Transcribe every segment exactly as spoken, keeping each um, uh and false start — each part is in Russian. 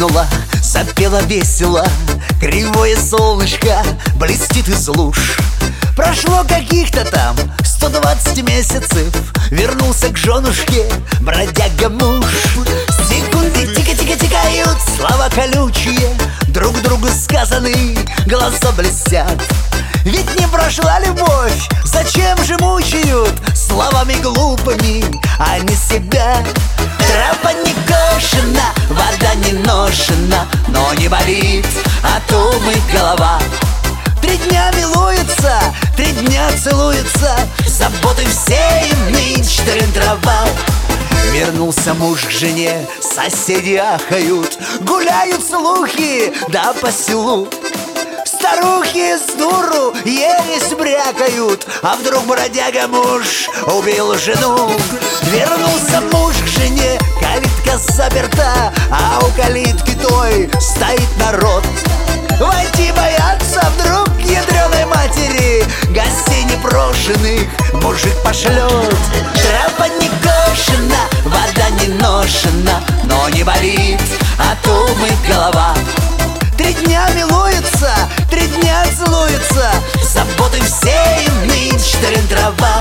вспыхнула, запела весело, кривое солнышко блестит из луж. Прошло каких-то там сто двадцать месяцев, вернулся к женушке бродяга-муж. Секунды тихо-тихо тикают, слова колючие, друг другу сказаны, глаза блестят. Ведь не прошла любовь, зачем же мучают словами глупыми они себя? Трава не кошена, вода не ношена, но не болит от умы голова. Три дня милуется, три дня целуется, заботы все им нынче трава. Вернулся муж к жене, соседи ахают, гуляют слухи, да по селу. Старухи с дуру ересь брякают, а вдруг бродяга муж убил жену. Вернулся муж к жене, калитка заперта, а у калитки той стоит народ. Войти боятся, вдруг ядреной матери гостей непрошенных мужик пошлет. Трава не кошена, вода не ношена, но не болит от умы голова. Три дня милуется, три дня целуется, заботы все им нынче трава.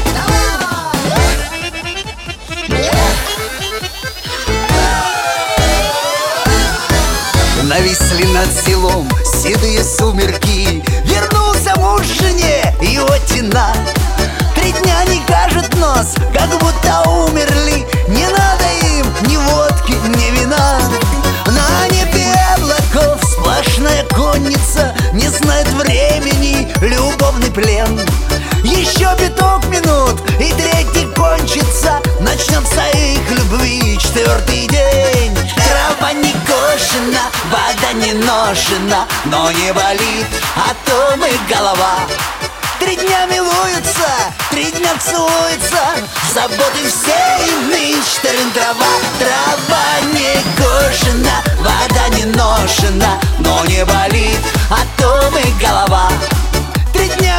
Нависли над селом седые сумерки, вернулся муж к жене, его тена. Три дня не кажет нос, как будто умерли, не надо им ни водки, ни вина. На небе облаков сплошная конница, не знает времени любовный плен. Еще пяток минут и третий кончится, начнется их любви четвертый день. Трава не кошена, вода не ношена, но не болит от умы голова. Три дня милуются, три дня целуются, заботы все им нынче трава. Трава не кошена, вода не ношена, но не болит от умы голова. Три дня